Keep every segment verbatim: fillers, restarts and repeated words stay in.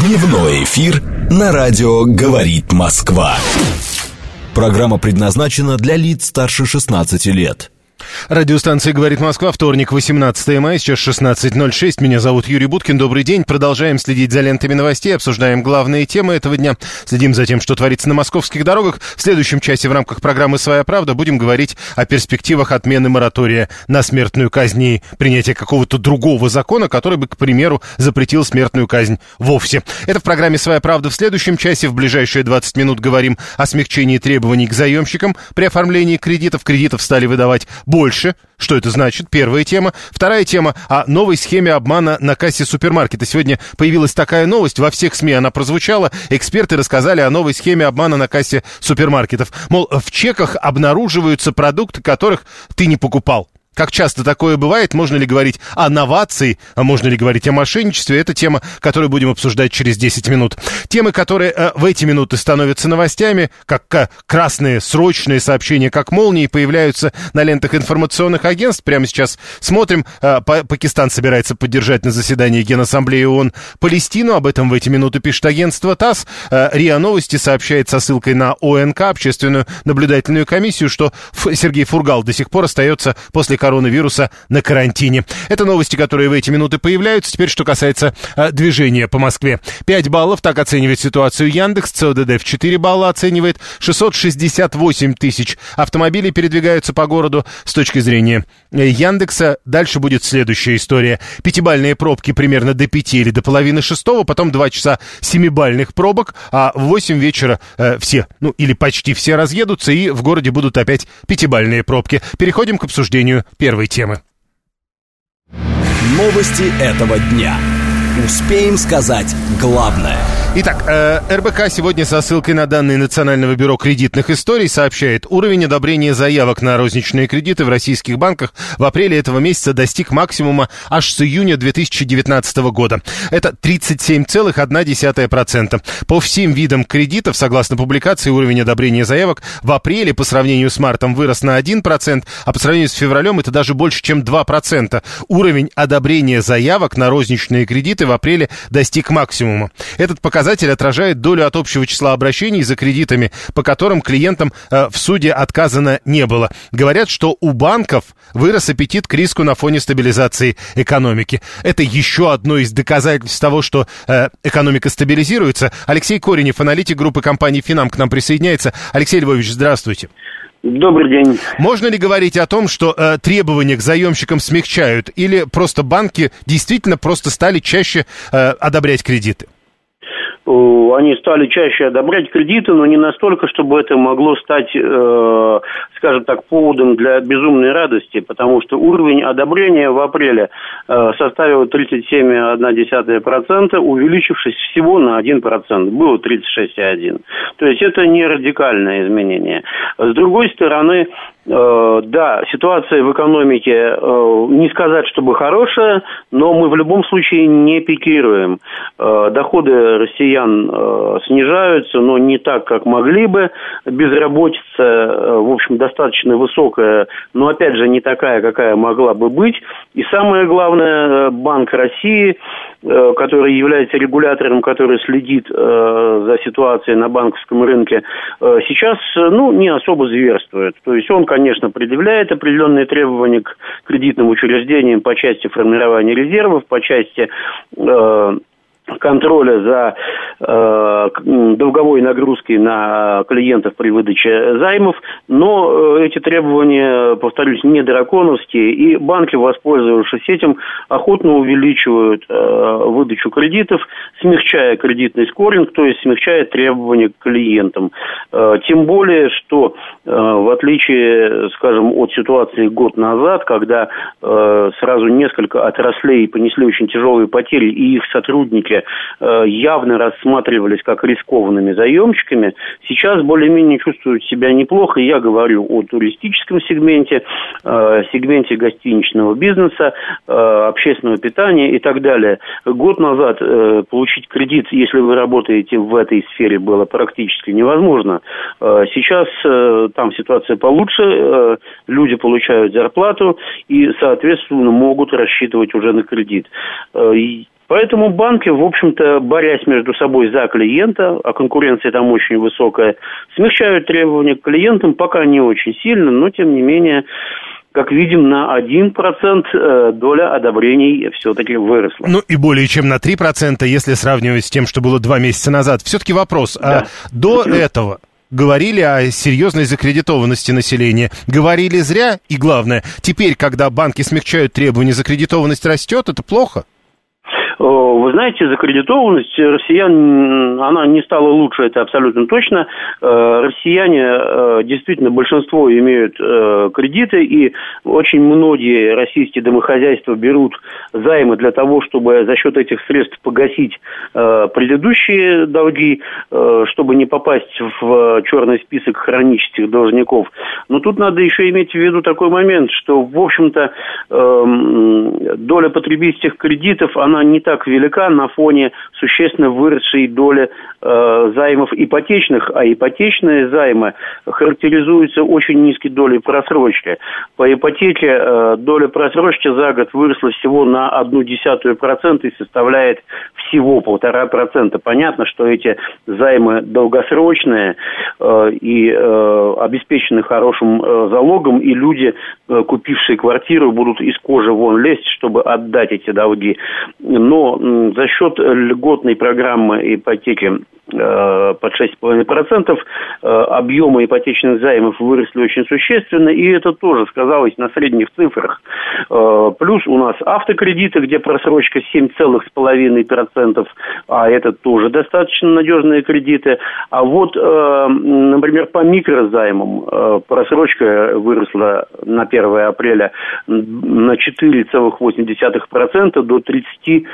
Дневной эфир на радио «Говорит Москва». Программа предназначена для лиц старше шестнадцати лет. Радиостанция «Говорит Москва», вторник, восемнадцатое мая, сейчас шестнадцать ноль шесть. Меня зовут Юрий Буткин. Добрый день. Продолжаем следить за лентами новостей, обсуждаем главные темы этого дня. Следим за тем, что творится на московских дорогах. В следующем часе в рамках программы «Своя правда» будем говорить о перспективах отмены моратория на смертную казнь и принятия какого-то другого закона, который бы, к примеру, запретил смертную казнь вовсе. Это в программе «Своя правда». В следующем часе, в ближайшие двадцать минут, говорим о смягчении требований к заемщикам при оформлении кредитов. Кредитов стали выдавать больше. Что это значит? Первая тема. Вторая тема о новой схеме обмана на кассе супермаркета. Сегодня появилась такая новость, во всех СМИ она прозвучала. Эксперты рассказали о новой схеме обмана на кассе супермаркетов. Мол, в чеках обнаруживаются продукты, которых ты не покупал. Как часто такое бывает? Можно ли говорить о новации, а можно ли говорить о мошенничестве? Это тема, которую будем обсуждать через десять минут. Темы, которые э, в эти минуты становятся новостями, как э, красные срочные сообщения, как молнии, появляются на лентах информационных агентств. Прямо сейчас смотрим. Э, Пакистан собирается поддержать на заседании Генассамблеи ООН Палестину. Об этом в эти минуты пишет агентство ТАСС. Э, РИА Новости сообщает со ссылкой на ОНК, Общественную наблюдательную комиссию, что Сергей Фургал до сих пор остается после коронавируса на карантине. Это новости, которые в эти минуты появляются. Теперь, что касается э, движения по Москве. пять баллов, так оценивает ситуацию Яндекс. ЦОДД в четыре балла оценивает. шестьсот шестьдесят восемь тысяч автомобилей передвигаются по городу. С точки зрения Яндекса дальше будет следующая история. Пятибальные пробки примерно до пяти или до половины шестого, потом два часа семибальных пробок, а в восемь вечера э, все, ну или почти все разъедутся, и в городе будут опять пятибальные пробки. Переходим к обсуждению первой темы. Новости этого дня. Успеем сказать главное. Итак, э, эр бэ ка сегодня со ссылкой на данные Национального бюро кредитных историй сообщает, уровень одобрения заявок на розничные кредиты в российских банках в апреле этого месяца достиг максимума аж с июня две тысячи девятнадцатого года. Это тридцать семь целых одна десятая процента. По всем видам кредитов, согласно публикации, уровень одобрения заявок в апреле по сравнению с мартом вырос на один процент, а по сравнению с февралем это даже больше, чем два процента. Уровень одобрения заявок на розничные кредиты в апреле достиг максимума. Этот показатель отражает долю от общего числа обращений за кредитами, по которым клиентам э, в суде отказано не было. Говорят, что у банков вырос аппетит к риску на фоне стабилизации экономики. Это еще одно из доказательств того, что э, экономика стабилизируется. Алексей Коренев, аналитик группы компании «Финам», к нам присоединяется. Алексей Львович, здравствуйте. Добрый день. Можно ли говорить о том, что э, требования к заемщикам смягчают, или просто банки действительно просто стали чаще э, одобрять кредиты? Они стали чаще одобрять кредиты, но не настолько, чтобы это могло стать, э, скажем так, поводом для безумной радости, потому что уровень одобрения в апреле э, составил тридцать семь целых одна десятая процента, увеличившись всего на один процент. Было тридцать шесть целых один процент. То есть это не радикальное изменение. С другой стороны, Э, да, ситуация в экономике, э, не сказать, чтобы хорошая, но мы в любом случае не пикируем. Э, доходы россиян э, снижаются, но не так, как могли бы. Безработица, э, в общем, достаточно высокая, но, опять же, не такая, какая могла бы быть. И самое главное, Банк России, э, который является регулятором, который следит э, за ситуацией на банковском рынке, э, сейчас, ну, не особо зверствует. То есть он, конечно, предъявляет определенные требования к кредитным учреждениям по части формирования резервов, по части э, контроля за э, долговой нагрузкой на клиентов при выдаче займов, но э, эти требования, повторюсь, не драконовские, и банки, воспользовавшись этим, охотно увеличивают э, выдачу кредитов, смягчая кредитный скоринг, то есть смягчая требования к клиентам. Э, тем более, что э, в отличие, скажем, от ситуации год назад, когда э, сразу несколько отраслей понесли очень тяжелые потери, и их сотрудники явно рассматривались как рискованными заемщиками, сейчас более-менее чувствуют себя неплохо. Я говорю о туристическом сегменте, сегменте гостиничного бизнеса, общественного питания и так далее. Год назад получить кредит, если вы работаете в этой сфере, было практически невозможно. Сейчас там ситуация получше, люди получают зарплату и, соответственно, могут рассчитывать уже на кредит. Поэтому банки, в общем-то, борясь между собой за клиента, а конкуренция там очень высокая, смягчают требования к клиентам, пока не очень сильно, но, тем не менее, как видим, на один процент доля одобрений все-таки выросла. Ну и более чем на три процента, если сравнивать с тем, что было два месяца назад. Все-таки вопрос, да. а до этого говорили о серьезной закредитованности населения, говорили зря, и главное, теперь, когда банки смягчают требования, закредитованность растет, это плохо? Вы знаете, закредитованность россиян, она не стала лучше, это абсолютно точно. Россияне, действительно, большинство имеют кредиты, и очень многие российские домохозяйства берут займы для того, чтобы за счет этих средств погасить предыдущие долги, чтобы не попасть в черный список хронических должников. Но тут надо еще иметь в виду такой момент, что, в общем-то, доля потребительских кредитов, она не так велика на фоне существенно выросшей доли э, займов ипотечных, а ипотечные займы характеризуются очень низкой долей просрочки. По ипотеке э, доля просрочки за год выросла всего на одну десятую процента и составляет всего полтора процента. Понятно, что эти займы долгосрочные э, и э, обеспечены хорошим э, залогом, и люди, э, купившие квартиру, будут из кожи вон лезть, чтобы отдать эти долги. Но м, за счет льготной программы ипотеки э, под шесть целых пять десятых процента э, объемы ипотечных займов выросли очень существенно, и это тоже сказалось на средних цифрах. Э, плюс у нас автокредиты, где просрочка семь целых пять десятых процента, а это тоже достаточно надежные кредиты. А вот, э, например, по микрозаймам э, просрочка выросла на первое апреля на четыре целых восемь десятых процента до тридцать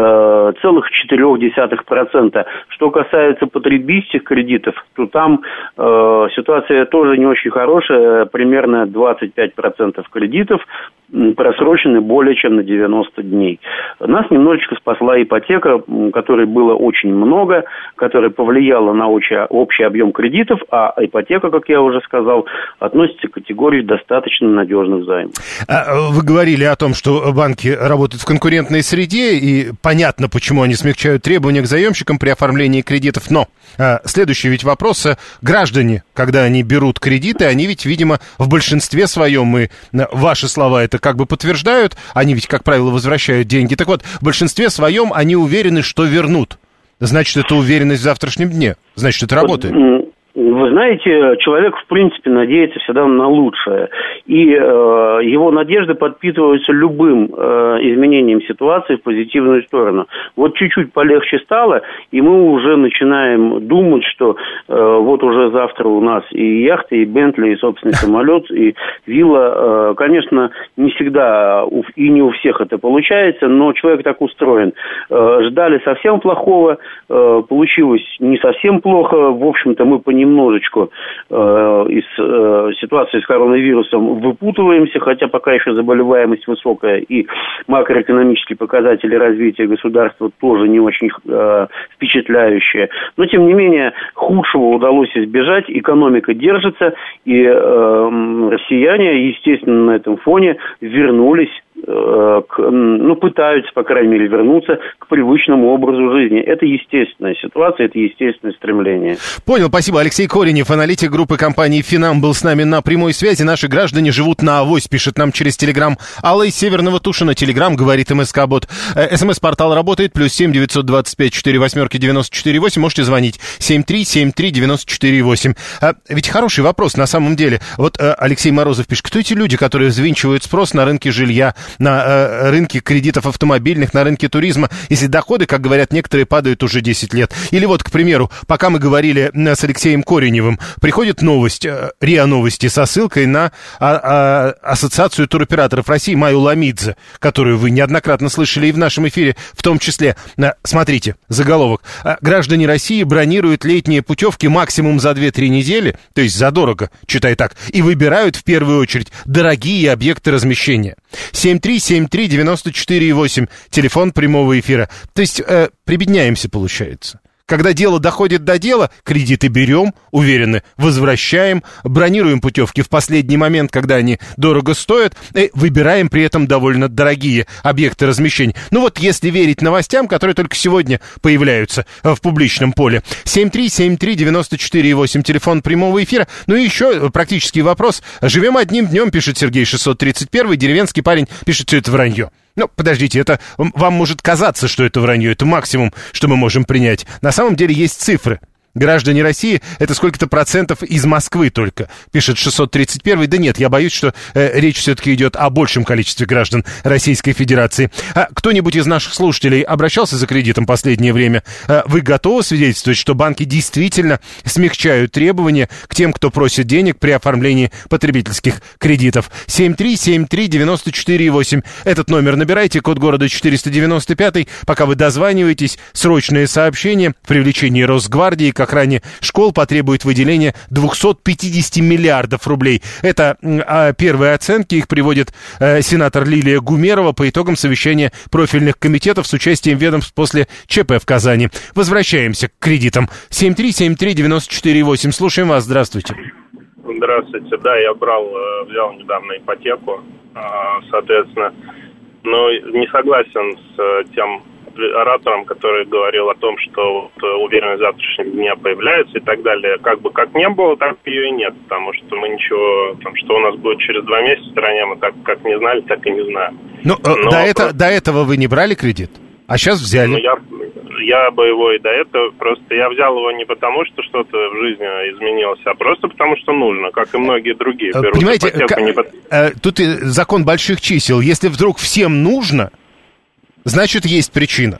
целых четыре десятых процента. Что касается потребительских кредитов, то там э, ситуация тоже не очень хорошая. Примерно двадцать пять процентов кредитов просрочены более чем на девяносто дней. Нас немножечко спасла ипотека, которой было очень много, которая повлияла на общий, общий объем кредитов, а ипотека, как я уже сказал, относится к категории достаточно надежных займов. Вы говорили о том, что банки работают в конкурентной среде, и понятно, почему они смягчают требования к заемщикам при оформлении кредитов, но следующий ведь вопрос: граждане, когда они берут кредиты, они ведь, видимо, в большинстве своем, и ваши слова это как бы подтверждают, они ведь, как правило, возвращают деньги. Так вот, в большинстве своем они уверены, что вернут. Значит, это уверенность в завтрашнем дне. Значит, это работает. Вы знаете, человек, в принципе, надеется всегда на лучшее. И э, его надежды подпитываются любым э, изменением ситуации в позитивную сторону. Вот чуть-чуть полегче стало, и мы уже начинаем думать, что э, вот уже завтра у нас и яхта, и Бентли, и собственный самолет, и вилла. Э, конечно, не всегда и не у всех это получается, но человек так устроен. Э, ждали совсем плохого, э, получилось не совсем плохо. В общем-то, мы понимаем, немножечко э, из э, ситуации с коронавирусом выпутываемся, хотя пока еще заболеваемость высокая, и макроэкономические показатели развития государства тоже не очень э, впечатляющие. Но, тем не менее, худшего удалось избежать, экономика держится, и э, россияне, естественно, на этом фоне вернулись, э, к, ну, пытаются, по крайней мере, вернуться к привычному образу жизни. Это естественная ситуация, это естественное стремление. Понял, спасибо. Алексей Коренев, аналитик группы компании «Финам», был с нами на прямой связи. Наши граждане живут на авось, пишет нам через Телеграм. Алла из Северного Тушина, Телеграм, говорит МСК-бот. СМС-портал работает, плюс семь девятьсот двадцать пять четыре восьмерки девяносто четыре восемь. Можете звонить семь три семь три девяносто четыре восемь. А, ведь хороший вопрос на самом деле. Вот а, Алексей Морозов пишет, кто эти люди, которые взвинчивают спрос на рынке жилья, на а, рынке кредитов автомобильных, на рынке туризма, если доходы, как говорят некоторые, падают уже десять лет. Или вот, к примеру, пока мы говорили с Алексеем Кореневым, приходит новость, РИА Новости, со ссылкой на а, а, Ассоциацию туроператоров России Майю Ламидзе, которую вы неоднократно слышали и в нашем эфире в том числе. Смотрите, заголовок. Граждане России бронируют летние путевки максимум за две-три недели, то есть задорого, читай так, и выбирают в первую очередь дорогие объекты размещения. семь три семь три девяносто четыре восемь, телефон прямого эфира. То есть э, прибедняемся, получается. Когда дело доходит до дела, кредиты берем, уверены, возвращаем, бронируем путевки в последний момент, когда они дорого стоят, и выбираем при этом довольно дорогие объекты размещения. Ну вот, если верить новостям, которые только сегодня появляются в публичном поле. семь три семь три девяносто четыре восемь, телефон прямого эфира. Ну и еще практический вопрос. Живем одним днем, пишет Сергей шестьсот тридцать один, деревенский парень пишет, все это вранье. Ну, подождите, это вам может казаться, что это вранье, это максимум, что мы можем принять. На самом деле есть цифры. Граждане России — это сколько-то процентов из Москвы только, пишет шестьсот тридцать один. Да нет, я боюсь, что э, речь все-таки идет о большем количестве граждан Российской Федерации. А кто-нибудь из наших слушателей обращался за кредитом в последнее время? А вы готовы свидетельствовать, что банки действительно смягчают требования к тем, кто просит денег при оформлении потребительских кредитов? семь три семь три девяносто четыре восемь. Этот номер набирайте, код города четыреста девяносто пять. Пока вы дозваниваетесь, срочное сообщение: привлечение Росгвардии к охране школ потребует выделения двести пятьдесят миллиардов рублей. Это а, первые оценки, их приводит а, сенатор Лилия Гумерова по итогам совещания профильных комитетов с участием ведомств после ЧП в Казани. Возвращаемся к кредитам. семь три семь три девяносто четыре восемь. Слушаем вас. Здравствуйте. Здравствуйте. Да, я брал, взял недавно ипотеку, соответственно, но не согласен с тем оратором, который говорил о том, что вот уверенность в завтрашнем дне появляется и так далее. Как бы как не было, так ее и нет, потому что мы ничего, там, что у нас будет через два месяца в стране, мы так как не знали, так и не знаем. Ну, Но до, это, до этого вы не брали кредит? А сейчас взяли? Ну, я, я бы его и до этого, просто я взял его не потому, что что-то в жизни изменилось, а просто потому, что нужно, как и многие другие. Берут Понимаете, ипотеку, не под... тут закон больших чисел. Если вдруг всем нужно, значит, есть причина.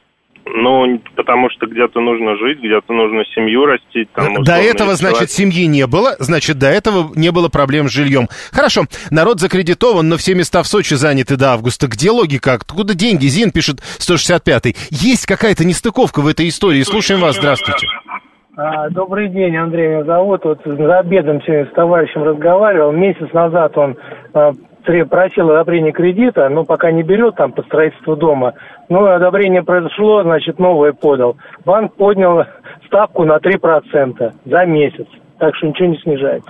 Ну, потому что где-то нужно жить, где-то нужно семью растить. Там, до этого, значит, семьи не было, значит, до этого не было проблем с жильем. Хорошо, народ закредитован, но все места в Сочи заняты до августа. Где логика? Откуда деньги? Зин пишет сто шестьдесят пятый. Есть какая-то нестыковка в этой истории. Слушаем вас, здравствуйте. А, добрый день, Андрей меня зовут. Вот за обедом сегодня с товарищем разговаривал. Месяц назад он а, просил одобрение кредита, но пока не берет там по строительству дома. Ну, одобрение произошло, значит, новое подал. Банк поднял ставку на три процента за месяц, так что ничего не снижается.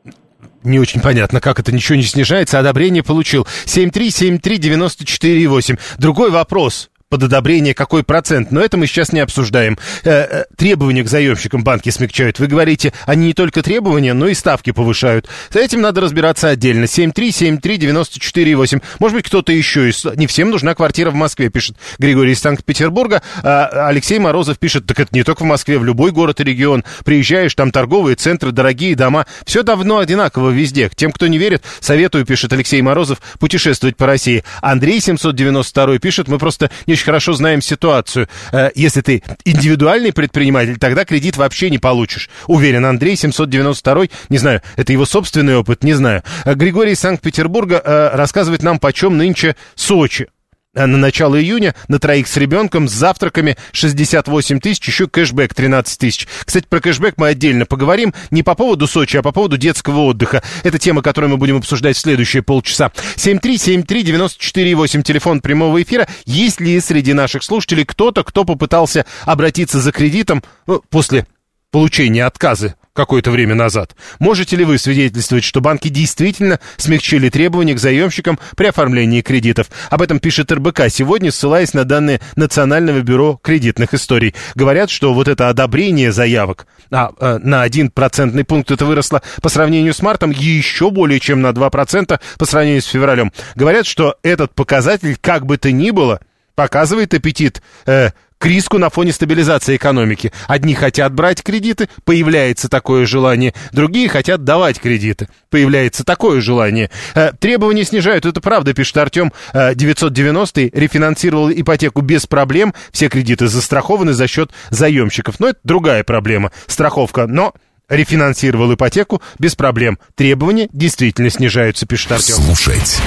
Не очень понятно, как это ничего не снижается. Одобрение получил. семь три семь три девяносто четыре восемь. Другой вопрос. Под одобрение какой процент, но это мы сейчас не обсуждаем. Э, э, требования к заемщикам банки смягчают. Вы говорите, они не только требования, но и ставки повышают. С этим надо разбираться отдельно. семь три семь три девяносто четыре восемь. Может быть, кто-то еще из... Не всем нужна квартира в Москве, пишет Григорий из Санкт-Петербурга. А Алексей Морозов пишет, так это не только в Москве, в любой город и регион. Приезжаешь, там торговые центры, дорогие дома. Все давно одинаково везде. Тем, кто не верит, советую, пишет Алексей Морозов, путешествовать по России. Андрей семьсот девяносто два пишет, мы просто не очень хорошо знаем ситуацию. Если ты индивидуальный предприниматель, тогда кредит вообще не получишь. Уверен, Андрей семьсот девяносто два, не знаю, это его собственный опыт, не знаю. Григорий из Санкт-Петербурга рассказывает нам, почем нынче Сочи. На начало июня на троих с ребенком с завтраками шестьдесят восемь тысяч, еще кэшбэк тринадцать тысяч. Кстати, про кэшбэк мы отдельно поговорим, не по поводу Сочи, а по поводу детского отдыха. Это тема, которую мы будем обсуждать в следующие полчаса. семь три семь три девяносто четыре восемь, телефон прямого эфира. Есть ли среди наших слушателей кто-то, кто попытался обратиться за кредитом ну, после получения отказа какое-то время назад? Можете ли вы свидетельствовать, что банки действительно смягчили требования к заемщикам при оформлении кредитов? Об этом пишет эр бэ ка сегодня, ссылаясь на данные Национального бюро кредитных историй. Говорят, что вот это одобрение заявок а, а, на один процентный пункт это выросло по сравнению с мартом еще более чем на два процента по сравнению с февралем. Говорят, что этот показатель, как бы то ни было, показывает аппетит э, к риску на фоне стабилизации экономики. Одни хотят брать кредиты, появляется такое желание. Другие хотят давать кредиты, появляется такое желание. Э, требования снижают, это правда, пишет Артем. Э, девятьсот девяностый рефинансировал ипотеку без проблем. Все кредиты застрахованы за счет заемщиков. Но это другая проблема, страховка. Но рефинансировал ипотеку без проблем. Требования действительно снижаются, пишет Артем. Слушать,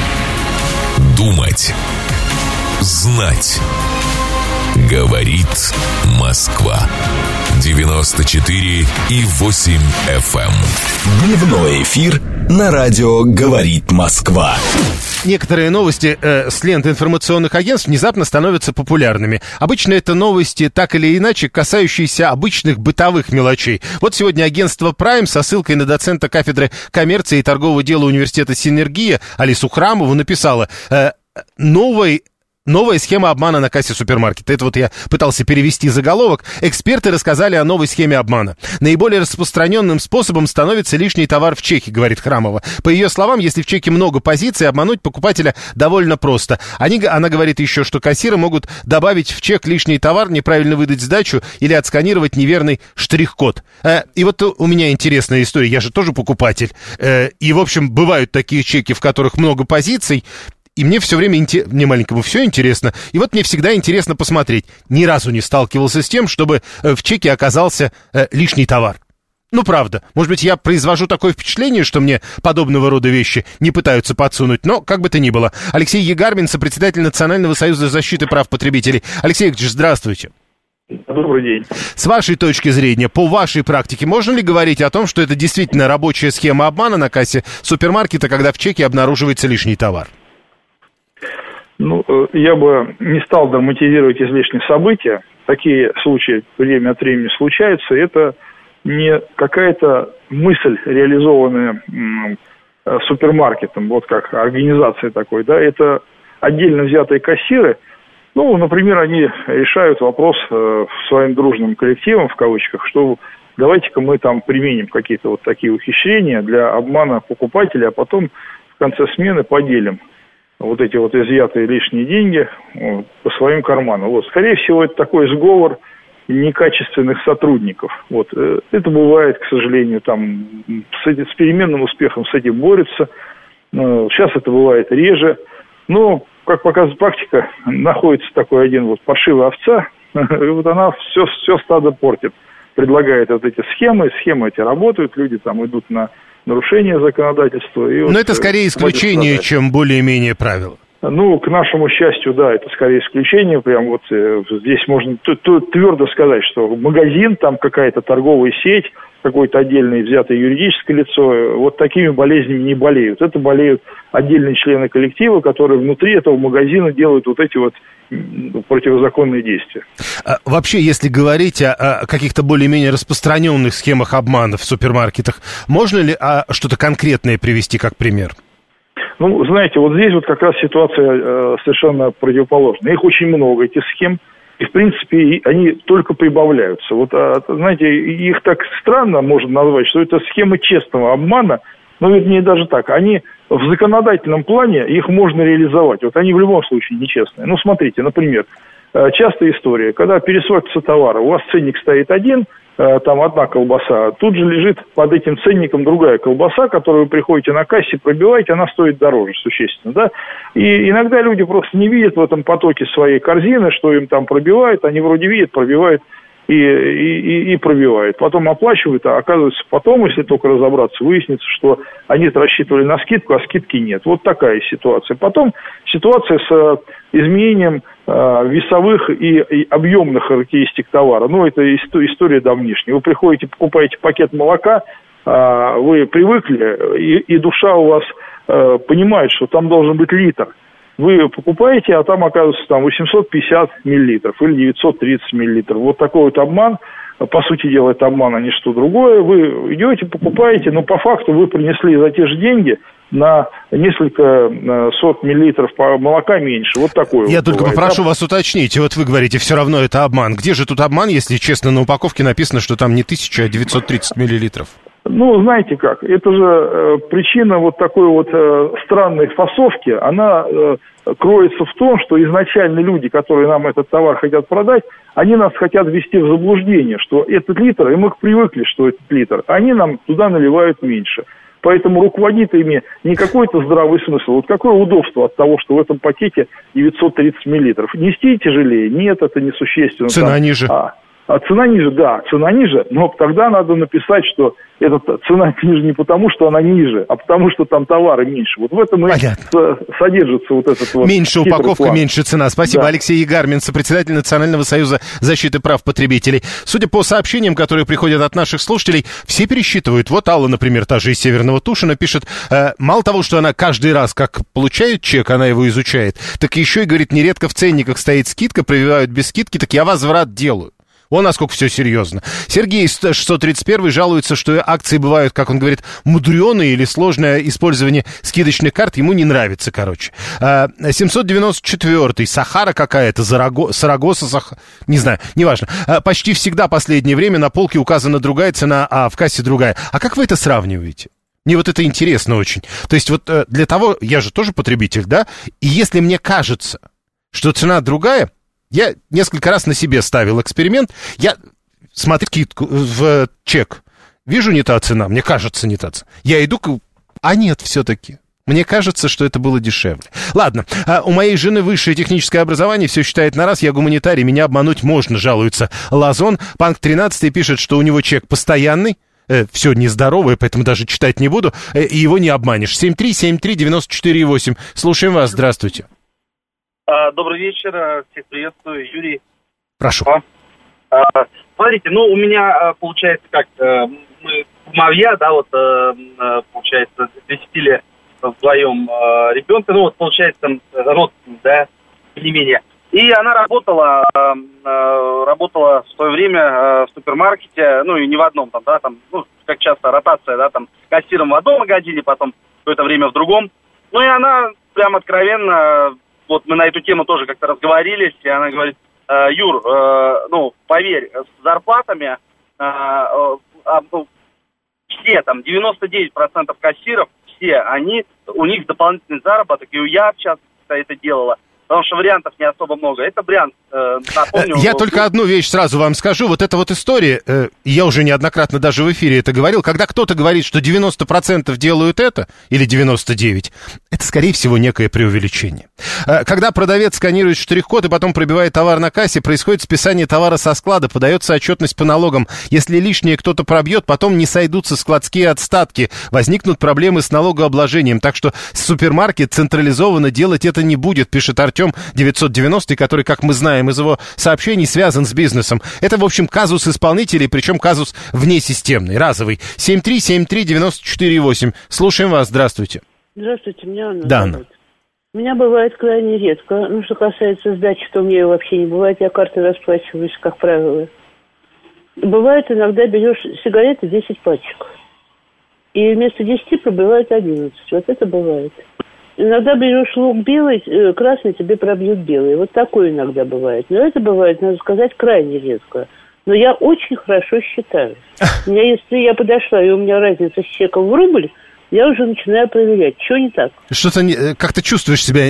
думать, знать. Говорит Москва. девяносто девяносто четыре и восемь эф эм. Дневной эфир на радио «Говорит Москва». Некоторые новости э, с лент информационных агентств внезапно становятся популярными. Обычно это новости, так или иначе, касающиеся обычных бытовых мелочей. Вот сегодня агентство Prime со ссылкой на доцента кафедры коммерции и торгового дела университета «Синергия» Алису Храмову написала э, «Новый...» Новая схема обмана на кассе супермаркета. Это вот я пытался перевести заголовок. Эксперты рассказали о новой схеме обмана. Наиболее распространенным способом становится лишний товар в чеке, говорит Храмова. По ее словам, если в чеке много позиций, обмануть покупателя довольно просто. Они, она говорит еще, что кассиры могут добавить в чек лишний товар, неправильно выдать сдачу или отсканировать неверный штрих-код. Э, и вот у меня интересная история. Я же тоже покупатель. Э, и, в общем, бывают такие чеки, в которых много позиций. И мне все время, мне маленькому все интересно. И вот мне всегда интересно посмотреть. Ни разу не сталкивался с тем, чтобы в чеке оказался э, лишний товар. Ну, правда. Может быть, я произвожу такое впечатление, что мне подобного рода вещи не пытаются подсунуть. Но, как бы то ни было. Алексей Егармин, сопредседатель Национального союза защиты прав потребителей. Алексей Викторович, здравствуйте. Добрый день. С вашей точки зрения, по вашей практике, можно ли говорить о том, что это действительно рабочая схема обмана на кассе супермаркета, когда в чеке обнаруживается лишний товар? Ну, я бы не стал драматизировать излишние события. Такие случаи время от времени случаются. Это не какая-то мысль, реализованная м, супермаркетом, вот как организация такой, да, это отдельно взятые кассиры. Ну, например, они решают вопрос э, своим дружным коллективом, в кавычках, что давайте-ка мы там применим какие-то вот такие ухищрения для обмана покупателя, а потом в конце смены поделим вот эти вот изъятые лишние деньги вот, по своим карманам. Вот, скорее всего, это такой сговор некачественных сотрудников. Вот, это бывает, к сожалению, там с, этим, с переменным успехом с этим борются. Сейчас это бывает реже. Но, как показывает практика, находится такой один вот паршивая овца, и вот она все, все стадо портит. Предлагает вот эти схемы, схемы эти работают, люди там идут на нарушение законодательства. И Но вот это скорее исключение, чем более-менее правило. Ну, к нашему счастью, да, это скорее исключение. Прям вот э, здесь можно т- т- твердо сказать, что магазин, там какая-то торговая сеть, какое-то отдельное взятое юридическое лицо, э, вот такими болезнями не болеют. Это болеют отдельные члены коллектива, которые внутри этого магазина делают вот эти вот противозаконные действия. А, вообще, если говорить о, о каких-то более-менее распространенных схемах обмана в супермаркетах, можно ли а, что-то конкретное привести как пример? Ну, знаете, вот здесь вот как раз ситуация э, совершенно противоположная. Их очень много, этих схем, и, в принципе, они только прибавляются. Вот, а, знаете, их так странно можно назвать, что это схемы честного обмана, но вернее даже так. Они в законодательном плане, их можно реализовать. Вот они в любом случае нечестные. Ну, смотрите, например, частая история, когда пересортится товар, у вас ценник стоит один, там одна колбаса, тут же лежит под этим ценником другая колбаса, которую вы приходите на кассе, пробиваете, она стоит дороже существенно, да, и иногда люди просто не видят в этом потоке своей корзины, что им там пробивают, они вроде видят, пробивают и, и, и пробивают, потом оплачивают, а оказывается потом, если только разобраться, выяснится, что они рассчитывали на скидку, а скидки нет, вот такая ситуация. Потом ситуация с изменением весовых и, и объемных характеристик товара. Ну, это история давнишняя. Вы приходите, покупаете пакет молока, вы привыкли, и, и душа у вас понимает, что там должен быть литр. Вы покупаете, а там оказывается там восемьсот пятьдесят миллилитров или девятьсот тридцать миллилитров. Вот такой вот обман. По сути дела, это обман, а не что другое. Вы идете, покупаете, но по факту вы принесли за те же деньги на несколько сот миллилитров молока меньше. Вот такое. Я вот только бывает. попрошу вас уточнить. Вот вы говорите, все равно это обман. Где же тут обман, если честно, на упаковке написано, что там не тысяча, а девятьсот тридцать миллилитров? Ну, знаете как, это же э, причина вот такой вот э, странной фасовки, она э, кроется в том, что изначально люди, которые нам этот товар хотят продать, они нас хотят ввести в заблуждение, что этот литр, и мы привыкли, что этот литр, они нам туда наливают меньше. Поэтому руководит ими не какой-то здравый смысл, вот какое удобство от того, что в этом пакете девятьсот тридцать миллилитров. Нести тяжелее? Нет, это несущественно. Цена там, ниже. А, А цена ниже, да, цена ниже, но тогда надо написать, что эта цена ниже не потому, что она ниже, а потому, что там товары меньше. Вот в этом и содержится вот этот вот... Меньше упаковка, план. Меньше цена. Спасибо. Да. Алексей Егармин, сопредседатель Национального союза защиты прав потребителей. Судя по сообщениям, которые приходят от наших слушателей, все пересчитывают. Вот Алла, например, та же из Северного Тушина, пишет, э, мало того, что она каждый раз, как получает чек, она его изучает, так еще и, говорит, нередко в ценниках стоит скидка, прививают без скидки, так я возврат делаю. Вон насколько все серьезно. Сергей шестьсот тридцать один жалуется, что акции бывают, как он говорит, мудреные или сложное использование скидочных карт. Ему не нравится, короче. семьсот девяносто четыре Сахара какая-то, Зараго... Сарагоса, Сах... не знаю, неважно. Почти всегда последнее время на полке указана другая цена, а в кассе другая. А как вы это сравниваете? Мне вот это интересно очень. То есть вот для того, я же тоже потребитель, да? И если мне кажется, что цена другая... Я несколько раз на себе ставил эксперимент. Я смотрю скидку в чек. Вижу, не та цена. Мне кажется, не та цена. Я иду, а нет, все-таки. Мне кажется, что это было дешевле. Ладно, а у моей жены высшее техническое образование, все считает на раз, я гуманитарий, меня обмануть можно, жалуется Лазон. Панк тринадцатый пишет, что у него чек постоянный. Э, все нездоровое, поэтому даже читать не буду. Э, и его не обманешь. семь три семь три девять четыре восемь. Слушаем вас, здравствуйте. Добрый вечер, всех приветствую, Юрий. Прошу. А, смотрите, ну, у меня получается как, мы кумовья, да, вот, получается, крестили вдвоем ребенка, ну, вот, получается, родственник, да, тем не менее. И она работала, работала в свое время в супермаркете, ну, и не в одном там, да, там, ну, как часто ротация, да, там, кассиром в одном магазине, потом какое-то время в другом. Ну, и она прям откровенно... Вот мы на эту тему тоже как-то разговорились, и она говорит, Юр, э, ну, поверь, с зарплатами э, э, все, там, девяносто девять процентов кассиров, все, они, у них дополнительный заработок, и я, в частности, это делала. Потому что вариантов не особо много. Это Брянск, э, напомню. Я только одну вещь сразу вам скажу. Вот эта вот история, э, я уже неоднократно даже в эфире это говорил, когда кто-то говорит, что девяносто процентов делают это, или девяносто девять процентов, это, скорее всего, некое преувеличение. Э, когда продавец сканирует штрих-код и потом пробивает товар на кассе, происходит списание товара со склада, подается отчетность по налогам. Если лишнее кто-то пробьет, потом не сойдутся складские отстатки, возникнут проблемы с налогообложением. Так что супермаркет централизованно делать это не будет, пишет Артем девятьсот девяностый, который, как мы знаем из его сообщений, связан с бизнесом. Это, в общем, казус исполнителей, причем казус внесистемный, разовый. семь три семь три девять четыре восемь. Слушаем вас, здравствуйте. Здравствуйте, меня Анна. Да, Анна. У меня бывает крайне редко. Ну, что касается сдачи, то у меня ее вообще не бывает. Я картой расплачиваюсь, как правило. Бывает, иногда берешь сигареты десять пачек. И вместо десяти пробивают одиннадцать. Вот это бывает. Иногда берешь лук белый, красный, тебе пробьют белый. Вот такое иногда бывает. Но это бывает, надо сказать, крайне редко. Но я очень хорошо считаю. У меня, если я подошла, и у меня разница с чеком в рубль, я уже начинаю проверять, что не так. Что-то не, как-то чувствуешь себя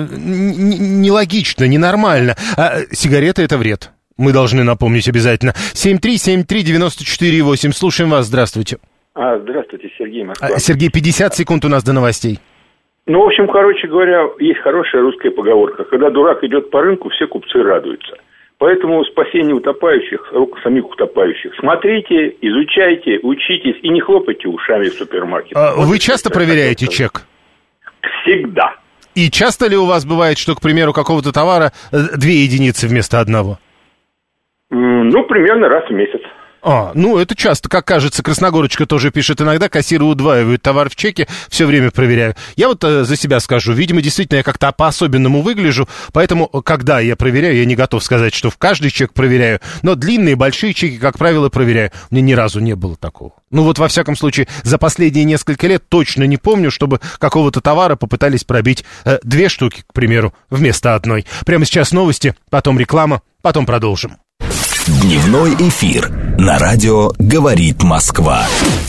нелогично, ненормально. А сигареты — это вред. Мы должны напомнить обязательно. семь три семь три девять четыре восемь. Слушаем вас, здравствуйте. А, здравствуйте, Сергей, Москва. А, Сергей, пятьдесят секунд у нас до новостей. Ну, в общем, короче говоря, есть хорошая русская поговорка. Когда дурак идет по рынку, все купцы радуются. Поэтому спасение утопающих, рук самих утопающих. Смотрите, изучайте, учитесь и не хлопайте ушами в супермаркете. А, вот вы часто проверяете чек? Всегда. И часто ли у вас бывает, что, к примеру, какого-то товара две единицы вместо одного? Ну, примерно раз в месяц. А, ну, это часто, как кажется, Красногорочка тоже пишет, иногда кассиры удваивают товар в чеке, все время проверяю. Я вот э, за себя скажу, видимо, действительно, я как-то по-особенному выгляжу, поэтому, когда я проверяю, я не готов сказать, что в каждый чек проверяю, но длинные, большие чеки, как правило, проверяю. У меня ни разу не было такого. Ну, вот, во всяком случае, за последние несколько лет точно не помню, чтобы какого-то товара попытались пробить э, две штуки, к примеру, вместо одной. Прямо сейчас новости, потом реклама, потом продолжим. Дневной эфир на радио «Говорит Москва».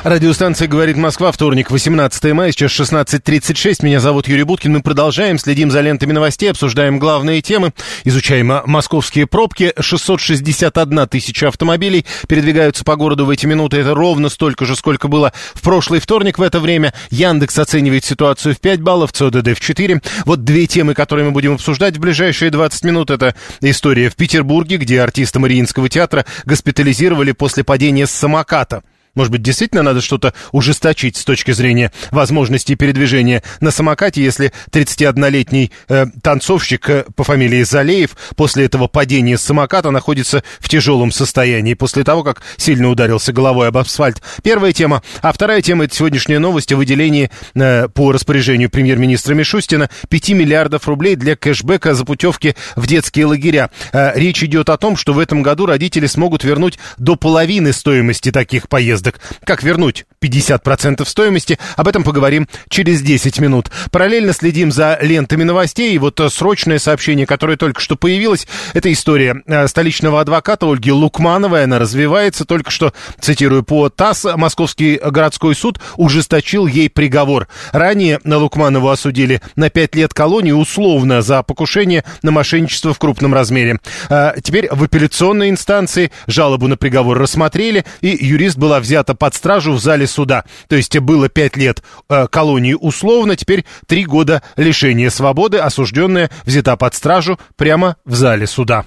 Радиостанция «Говорит Москва», вторник, восемнадцатое мая, сейчас шестнадцать тридцать шесть. Меня зовут Юрий Буткин. Мы продолжаем, следим за лентами новостей, обсуждаем главные темы, изучаем московские пробки. шестьсот шестьдесят одна тысяча автомобилей передвигаются по городу в эти минуты. Это ровно столько же, сколько было в прошлый вторник в это время. Яндекс оценивает ситуацию в пять баллов, ЦОДД в четыре. Вот две темы, которые мы будем обсуждать в ближайшие двадцать минут. Это история в Петербурге, где артиста Мариинского театра госпитализировали после падения с самоката. Может быть, действительно надо что-то ужесточить с точки зрения возможности передвижения на самокате, если тридцатиоднолетний э, танцовщик э, по фамилии Залеев после этого падения с самоката находится в тяжелом состоянии, после того, как сильно ударился головой об асфальт. Первая тема. А вторая тема — это сегодняшняя новость о выделении э, по распоряжению премьер-министра Мишустина пяти миллиардов рублей для кэшбэка за путевки в детские лагеря. Э, речь идет о том, что в этом году родители смогут вернуть до половины стоимости таких поездок. Как вернуть пятьдесят процентов стоимости? Об этом поговорим через десять минут. Параллельно следим за лентами новостей. И вот срочное сообщение, которое только что появилось, это история столичного адвоката Ольги Лукмановой. Она развивается. Только что, цитирую по ТАСС, Московский городской суд ужесточил ей приговор. Ранее Лукманову осудили на пять лет колонии условно за покушение на мошенничество в крупном размере. А теперь в апелляционной инстанции жалобу на приговор рассмотрели, и юрист была взята под стражу в зале суда. То есть было пять лет э, колонии условно, теперь три года лишения свободы. Осужденная взята под стражу прямо в зале суда.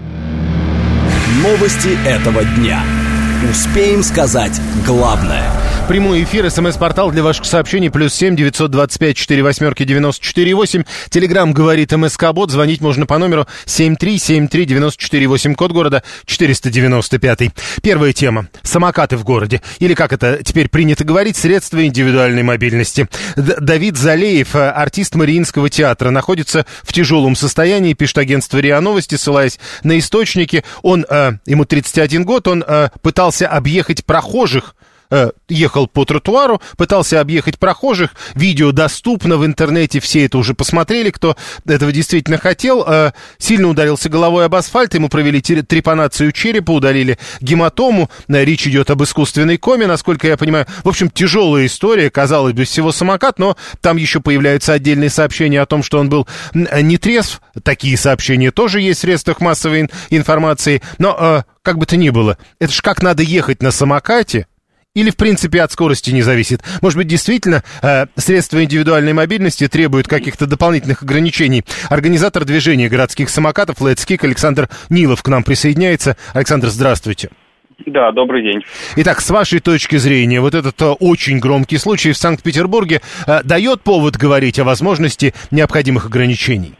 Новости этого дня. Успеем сказать главное. Прямой эфир, смс-портал для ваших сообщений, плюс семь девятьсот двадцать пять четыре восьмерки девяносто четыре восемь. Телеграм говорит МСК-бот, звонить можно по номеру семь три семь три девяносто четыре восемь, код города четыреста девяносто пять. Первая тема. Самокаты в городе. Или, как это теперь принято говорить, средства индивидуальной мобильности. Д- Давид Залеев, артист Мариинского театра, находится в тяжелом состоянии, пишет агентство РИА Новости, ссылаясь на источники. Он, э, ему тридцать один год, он э, пытался объехать прохожих, ехал по тротуару, пытался объехать прохожих. Видео доступно в интернете, все это уже посмотрели, кто этого действительно хотел. Сильно ударился головой об асфальт, ему провели трепанацию черепа, удалили гематому. Речь идет об искусственной коме, насколько я понимаю. В общем, тяжелая история, казалось бы, всего самокат, но там еще появляются отдельные сообщения о том, что он был не трезв. Такие сообщения тоже есть в средствах массовой информации. Но, как бы то ни было, это ж как надо ехать на самокате. Или, в принципе, от скорости не зависит? Может быть, действительно, э, средства индивидуальной мобильности требуют каких-то дополнительных ограничений? Организатор движения городских самокатов Let's Kick Александр Нилов к нам присоединяется. Александр, здравствуйте. Да, добрый день. Итак, с вашей точки зрения, вот этот э, очень громкий случай в Санкт-Петербурге э, дает повод говорить о возможности необходимых ограничений?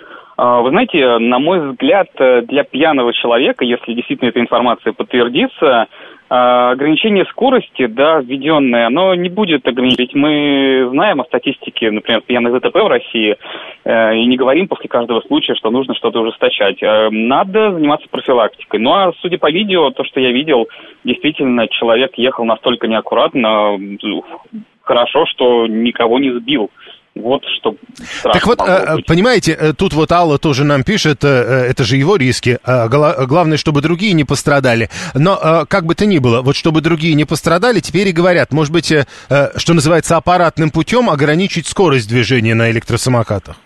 Вы знаете, на мой взгляд, для пьяного человека, если действительно эта информация подтвердится, ограничение скорости, да, введенное, оно не будет ограничивать. Мы знаем о статистике, например, пьяных ДТП в России, и не говорим после каждого случая, что нужно что-то ужесточать. Надо заниматься профилактикой. Ну, а судя по видео, то, что я видел, действительно, человек ехал настолько неаккуратно, хорошо, что никого не сбил. Вот что страшно. Так вот, понимаете, тут вот Алла тоже нам пишет, это же его риски, главное, чтобы другие не пострадали. Но как бы то ни было, вот чтобы другие не пострадали, теперь и говорят, может быть, что называется, аппаратным путем ограничить скорость движения на электросамокатах.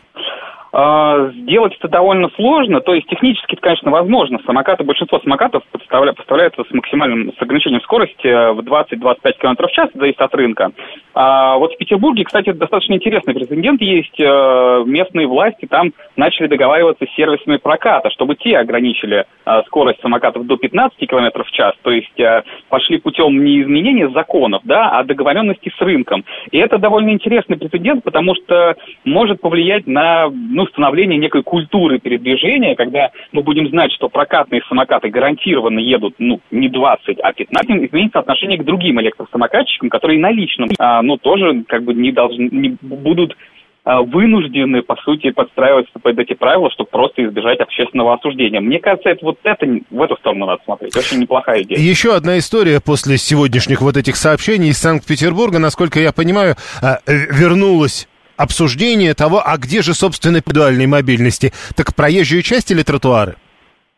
Сделать это довольно сложно, то есть технически это, конечно, возможно. Самокаты, большинство самокатов поставляются с максимальным, с ограничением скорости в двадцать-двадцать пять километров в час, зависит от рынка. А вот в Петербурге, кстати, достаточно интересный прецедент есть. Местные власти там начали договариваться с сервисами проката, чтобы те ограничили скорость самокатов до пятнадцати километров в час, то есть пошли путем не изменения законов, да, а договоренности с рынком. И это довольно интересный прецедент, потому что может повлиять на ну, становление некой культуры передвижения, когда мы будем знать, что прокатные самокаты гарантированно едут, ну, не двадцать, а пятнадцать, изменится отношение к другим электросамокатчикам, которые на личном, а, ну, тоже, как бы, не должны, не будут а, вынуждены, по сути, подстраиваться под эти правила, чтобы просто избежать общественного осуждения. Мне кажется, это вот это, в эту сторону надо смотреть. Очень неплохая идея. Еще одна история после сегодняшних вот этих сообщений из Санкт-Петербурга, насколько я понимаю, вернулась обсуждение того, а где же, собственно, индивидуальной мобильности? Так проезжая часть или тротуары?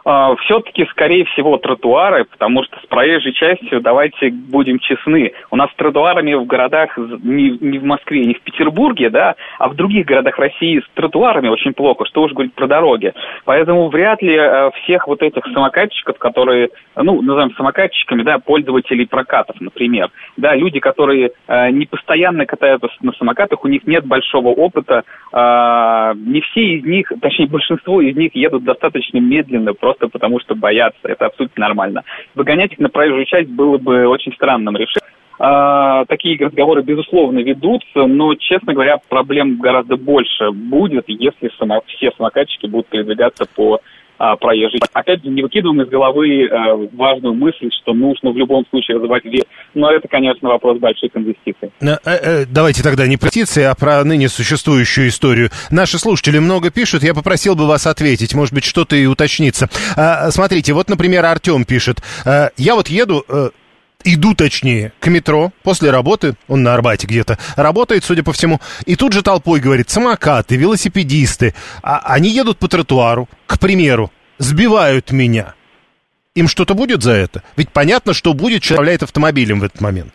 все-таки, скорее всего, тротуары, потому что с проезжей частью, давайте будем честны, у нас с тротуарами в городах, не, не в Москве, не в Петербурге, да, а в других городах России с тротуарами очень плохо, что уж говорить про дороги. Поэтому вряд ли всех вот этих самокатчиков, которые, ну, назовем самокатчиками, да, пользователей прокатов, например, да, люди, которые э, не постоянно катаются на самокатах, у них нет большого опыта, э, не все из них, точнее, большинство из них едут достаточно медленно, просто потому что боятся. Это абсолютно нормально. Выгонять их на проезжую часть было бы очень странным решением. А, такие разговоры, безусловно, ведутся, но, честно говоря, проблем гораздо больше будет, если само, все самокатчики будут передвигаться по а, проезжей. Опять же, не выкидываем из головы а, важную мысль, что нужно в любом случае развивать вес. Но это, конечно, вопрос больших инвестиций. Давайте тогда не про инвестиции, а про ныне существующую историю. Наши слушатели много пишут, я попросил бы вас ответить, может быть, что-то и уточнится. А, смотрите, вот, например, Артем пишет. А, я вот еду... Иду, точнее, к метро после работы, он на Арбате где-то работает, судя по всему, и тут же толпой говорит, самокаты, велосипедисты, а они едут по тротуару, к примеру, сбивают меня. Им что-то будет за это? Ведь понятно, что будет, человек управляет автомобилем в этот момент.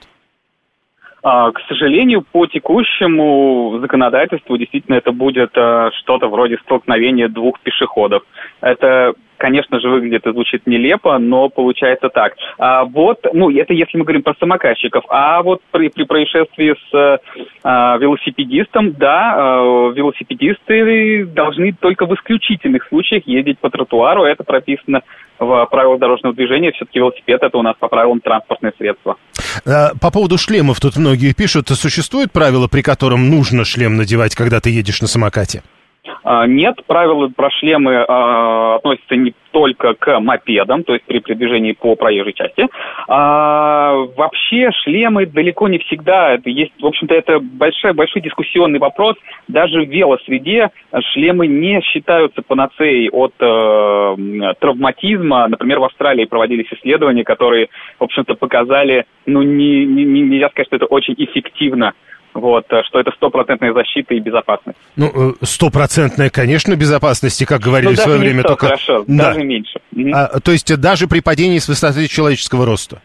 А, к сожалению, по текущему законодательству действительно это будет а, что-то вроде столкновения двух пешеходов. Это, конечно же, выглядит и звучит нелепо, но получается так. А вот, ну, это если мы говорим про самокатчиков, а вот при, при происшествии с а, велосипедистом, да, а, велосипедисты должны только в исключительных случаях ездить по тротуару, это прописано в правилах дорожного движения, все-таки велосипед это у нас по правилам транспортное средство. По поводу шлемов тут многие пишут, существует правило, при котором нужно шлем надевать, когда ты едешь на самокате? Нет, правила про шлемы э, относятся не только к мопедам, то есть при передвижении по проезжей части. А, вообще шлемы далеко не всегда, это есть, в общем-то, это большой, большой дискуссионный вопрос. Даже в велосреде шлемы не считаются панацеей от э, травматизма. Например, в Австралии проводились исследования, которые, в общем-то, показали, ну, не, не, нельзя сказать, что это очень эффективно. Вот, что это стопроцентная защита и безопасность. Ну, стопроцентная, конечно, безопасность, как говорили ну, в свое время. сто, только хорошо, да. Даже меньше. А, то есть даже при падении с высоты человеческого роста?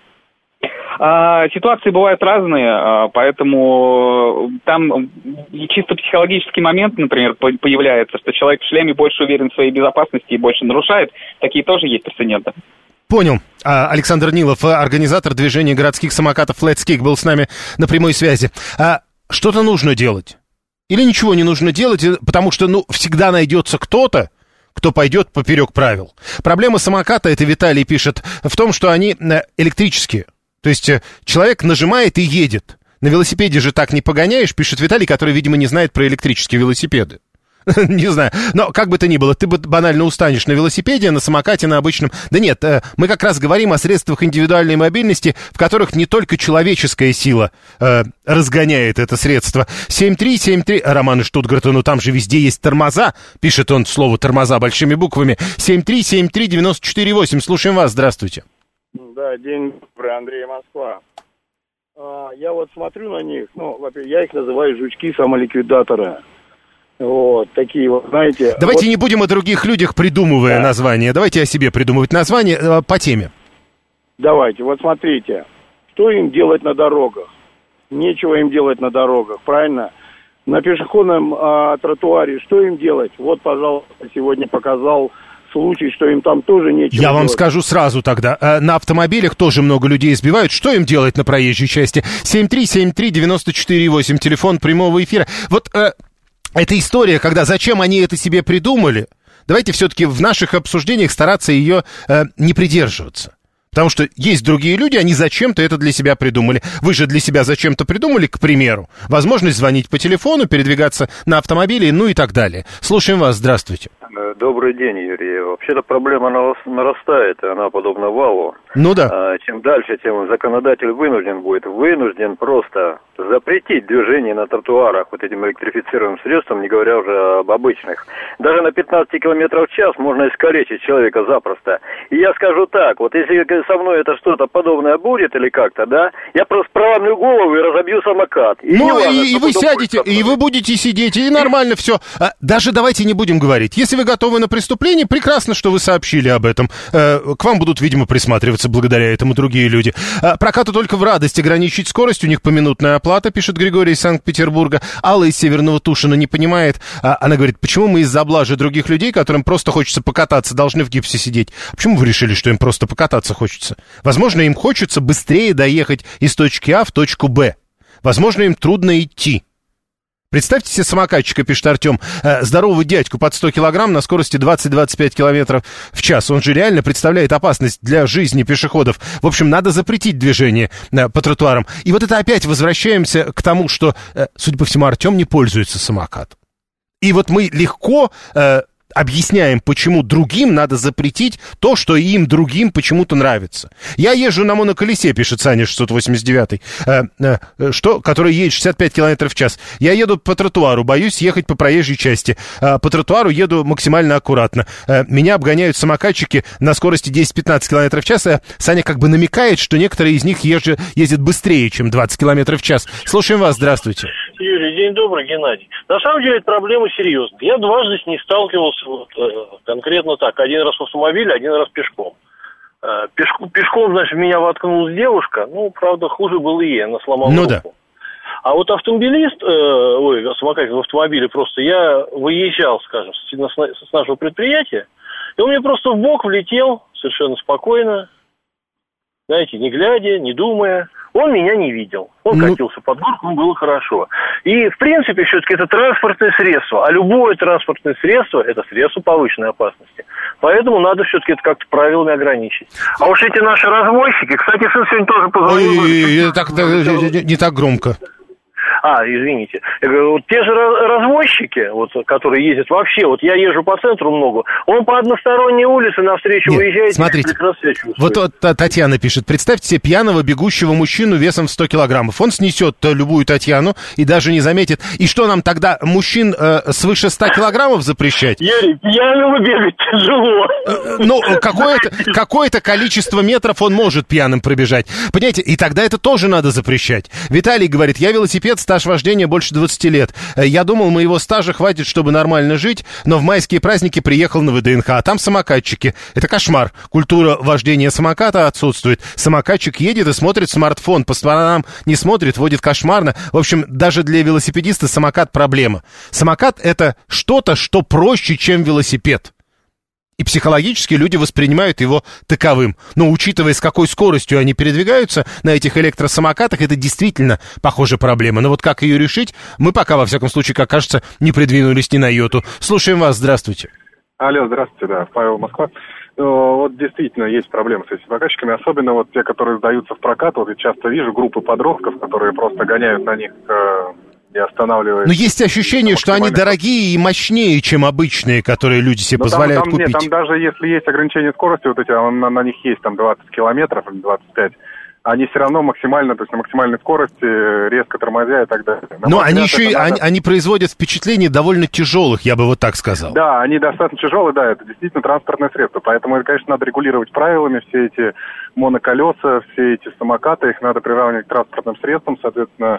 А, ситуации бывают разные, а, поэтому там чисто психологический момент, например, появляется, что человек в шлеме больше уверен в своей безопасности и больше нарушает. Такие тоже есть прецеденты. Понял. Александр Нилов, организатор движения городских самокатов Let's Kick, был с нами на прямой связи. А что-то нужно делать? Или ничего не нужно делать, потому что, ну, всегда найдется кто-то, кто пойдет поперек правил. Проблема самоката, это Виталий пишет, в том, что они электрические. То есть человек нажимает и едет. На велосипеде же так не погоняешь, пишет Виталий, который, видимо, не знает про электрические велосипеды. Не знаю, но как бы то ни было, ты банально устанешь на велосипеде, на самокате, на обычном. Да нет, мы как раз говорим о средствах индивидуальной мобильности, в которых не только человеческая сила э, разгоняет это средство. семь три семь три, Роман из Штутгарта, ну там же везде есть тормоза, пишет он слово тормоза большими буквами. семь три семь три девять четыре восемь, слушаем вас, здравствуйте. Да, день добрый, Андрей, Москва. А, я вот смотрю на них, ну, во-первых, я их называю жучки-самоликвидаторы. Вот, такие вот, знаете... Давайте вот... не будем о других людях, придумывая да. названия. Давайте о себе придумывать название э, по теме. Давайте, вот смотрите. Что им делать на дорогах? Нечего им делать на дорогах, правильно? На пешеходном э, тротуаре что им делать? Вот, пожалуйста, сегодня показал случай, что им там тоже нечего Я делать. Вам скажу сразу тогда. Э, на автомобилях тоже много людей избивают. Что им делать на проезжей части? семь три семь три девять четыре восемь, телефон прямого эфира. Вот... Э, Эта история, когда зачем они это себе придумали, давайте все-таки в наших обсуждениях стараться ее э, не придерживаться. Потому что есть другие люди, они зачем-то это для себя придумали. Вы же для себя зачем-то придумали, к примеру, возможность звонить по телефону, передвигаться на автомобиле, ну и так далее. Слушаем вас, здравствуйте. Добрый день, Юрий. Вообще-то проблема нарастает, и она подобна валу. Ну да. А, чем дальше, тем законодатель вынужден будет, вынужден просто запретить движение на тротуарах вот этим электрифицированным средством, не говоря уже об обычных. Даже на пятнадцать километров в час можно искалечить человека запросто. И я скажу так, вот если со мной это что-то подобное будет или как-то, да, я просто проломлю голову и разобью самокат. И ну и, и вы сядете, и вы будете сидеть, и нормально все. А, даже давайте не будем говорить. Если вы вы готовы на преступление, прекрасно, что вы сообщили об этом. К вам будут, видимо, присматриваться благодаря этому другие люди. Прокату только в радость ограничить скорость, у них поминутная оплата, пишет Григорий из Санкт-Петербурга. Алла из Северного Тушина не понимает. Она говорит, почему мы из-за блажи других людей, которым просто хочется покататься, должны в гипсе сидеть? Почему вы решили, что им просто покататься хочется? Возможно, им хочется быстрее доехать из точки А в точку Б. Возможно, им трудно идти. Представьте себе самокатчика, пишет Артем, э, здорового дядьку под сто килограмм на скорости двадцать-двадцать пять километров в час. Он же реально представляет опасность для жизни пешеходов. В общем, надо запретить движение э, по тротуарам. И вот это опять возвращаемся к тому, что, э, судя по всему, Артем не пользуется самокатом. И вот мы легко... Э, объясняем, почему другим надо запретить то, что им, другим, почему-то нравится. Я езжу на моноколесе, пишет Саня шестьсот восемьдесят девять, э, э, что, который едет шестьдесят пять километров в час. Я еду по тротуару, боюсь ехать по проезжей части. Э, по тротуару еду максимально аккуратно. Э, меня обгоняют самокатчики на скорости десять-пятнадцать километров в час. Э, Саня как бы намекает, что некоторые из них езжат, ездят быстрее, чем двадцать километров в час. Слушаем вас, здравствуйте. Юрий, день добрый, Геннадий. На самом деле, эта проблема серьезная. Я дважды с ней сталкивался, вот, э, конкретно так. Один раз в автомобиле, один раз пешком. Э, пешку, пешком, значит, меня воткнулась девушка. Ну, правда, хуже было ей, она сломала ну, руку. Да. А вот автомобилист, э, ой, самокатчик в автомобиле, просто я выезжал, скажем, с, с нашего предприятия, и он мне просто в бок влетел совершенно спокойно, знаете, не глядя, не думая. Он меня не видел. Он ну... катился под горку, ему было хорошо. И, в принципе, все-таки это транспортное средство. А любое транспортное средство – это средство повышенной опасности. Поэтому надо все-таки это как-то правилами ограничить. А уж эти наши развозчики... Кстати, сын сегодня тоже позвонил. Ой, так, так, не так громко. А, извините. Я говорю, вот те же развозчики, вот, которые ездят вообще, вот я езжу по центру много, он по односторонней улице навстречу Нет, выезжает. Смотрите, вот, вот Татьяна пишет, представьте себе пьяного бегущего мужчину весом в сто килограммов. Он снесет любую Татьяну и даже не заметит. И что нам тогда, мужчин э, свыше ста килограммов запрещать? Юрий, пьяного бегать тяжело. Ну, какое-то, какое-то количество метров он может пьяным пробежать. Понимаете, и тогда это тоже надо запрещать. Виталий говорит, я велосипед, стаж вождения больше двадцати лет. Я думал, моего стажа хватит, чтобы нормально жить, но в майские праздники приехал на ВДНХ, а там самокатчики. Это кошмар. Культура вождения самоката отсутствует. Самокатчик едет и смотрит смартфон, по сторонам не смотрит, водит кошмарно. В общем, даже для велосипедиста самокат проблема. Самокат — это что-то, что проще, чем велосипед. И психологически люди воспринимают его таковым. Но учитывая, с какой скоростью они передвигаются на этих электросамокатах, это действительно, похоже, проблема. Но вот как ее решить, мы пока, во всяком случае, как кажется, не придвинулись ни на йоту. Слушаем вас, здравствуйте. Алло, здравствуйте, да, Павел, Москва. Ну, вот действительно есть проблемы с этими самокатчиками, особенно вот те, которые сдаются в прокат. Вот я часто вижу группы подростков, которые просто гоняют на них... Э- не останавливаясь. Но есть ощущение, что они дорогие и мощнее, чем обычные, которые люди себе Но позволяют там, там, купить. Нет, там даже если есть ограничение скорости, вот эти, на, на них есть там двадцать километров или двадцать пять, они все равно максимально, то есть на максимальной скорости, резко тормозя и так далее. На Но они взгляд, еще и, надо... они, они производят впечатление довольно тяжелых, я бы вот так сказал. Да, они достаточно тяжелые, да, это действительно транспортное средство, поэтому это, конечно, надо регулировать правилами, все эти моноколеса, все эти самокаты, их надо приравнивать к транспортным средствам, соответственно,